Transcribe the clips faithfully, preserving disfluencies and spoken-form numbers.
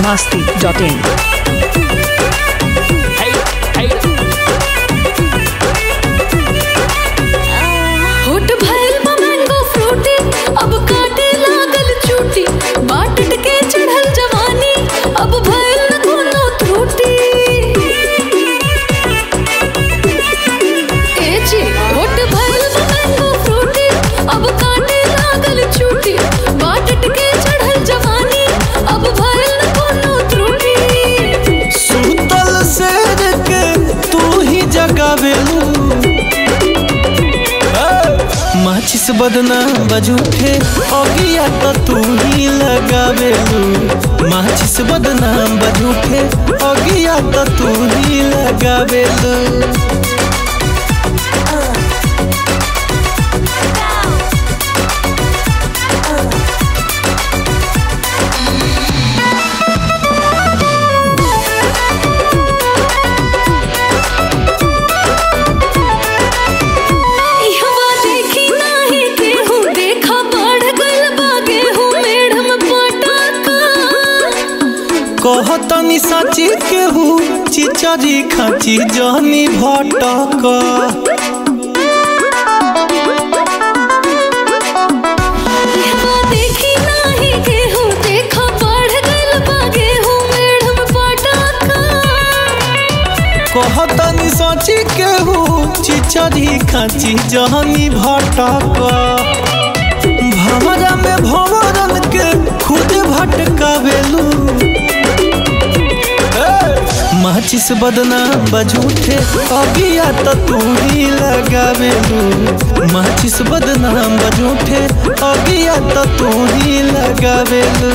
masti dot in. होट भइल बा मैंगो फ्रूटी, अब काटे लागल चूटी, बाटट के चढ़ल जवानी, अब भइल न कोनो त्रुटि। ए जी होट भइल बा मैंगो फ्रूटी, अब काटे लागल चूटी, बाटट के चढ़ल जवानी, अब भइल न कोनो त्रुटि। सुतल शेर के तू ही जगावेलू, माचिस बदनाम बजूठे अगिया तो तू ही लगावेलू। माचिस बदनाम बजूठे अगिया तो तू ही लगावेलू। कहतनी साची केहू चिचरी खाची जहनी भटक। देखी नाही केहू देखा बढ़ गइल बा गेहूं मेढ़म पटक। कहतनी साची केहू चिचरी खाची जहनी भटक। भंवरा में भंवरन के खुद भटकावेलू। माचिस बदनाम बजूठे अगिया तो तू ही लगावेलू। माचिस बदनाम बजूठे अगिया तो तू ही लगावेलू।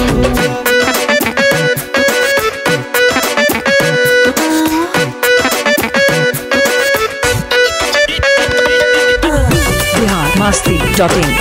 Bihar masti dot in.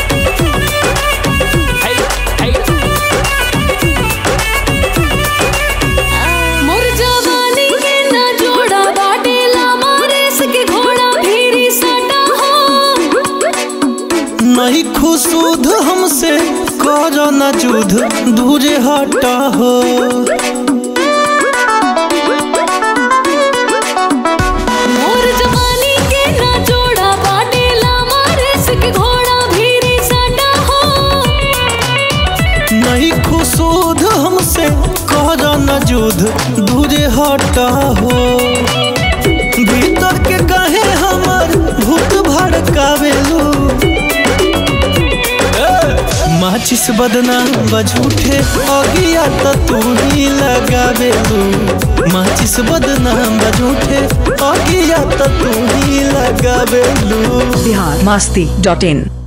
नहीं खुशुद हमसे कर न जुध दूरे हटा हो। मोर जवानी के ना जोड़ा बाटेला मारे सिक घोड़ा भीरी सटा हो। नहीं खुशुद हमसे कर न जुध दूरे हटा हो। भीतर के कहे हमर भूत भड़कावेलू। माचिस बदनाम बजूठे अगिया तो तू ही लगावेलू। माचिस बदनाम बजूठे अगिया तो तू ही लगावेलू। Bihar masti dot in.